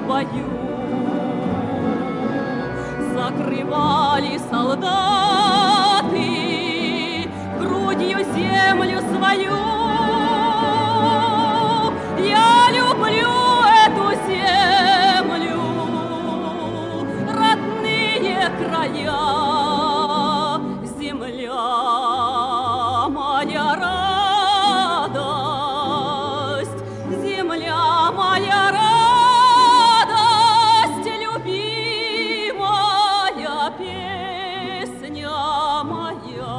бою. Закрывали солдаты грудью землю свою. Я люблю эту землю, родные края, земля моя радость, земля моя радость, любимая песня моя.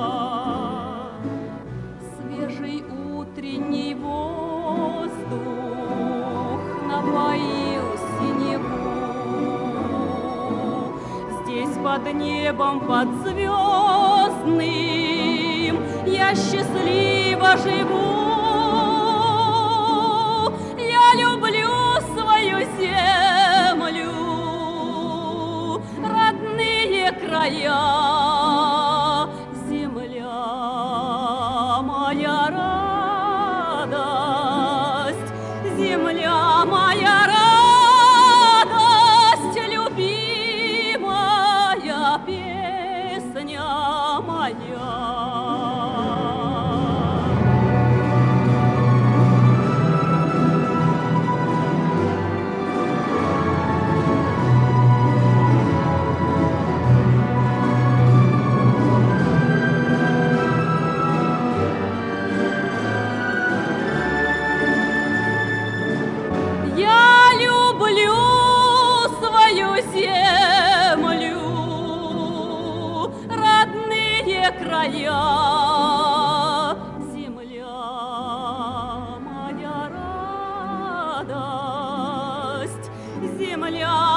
Свежий утренний воздух напоил синеву. Здесь под небом, под звездным я счастливо живу. Я люблю свою землю, родные края, земля моя радость, земля моя радость, любимая песня моя. Я люблю свою землю, родные края, земля моя радость, земля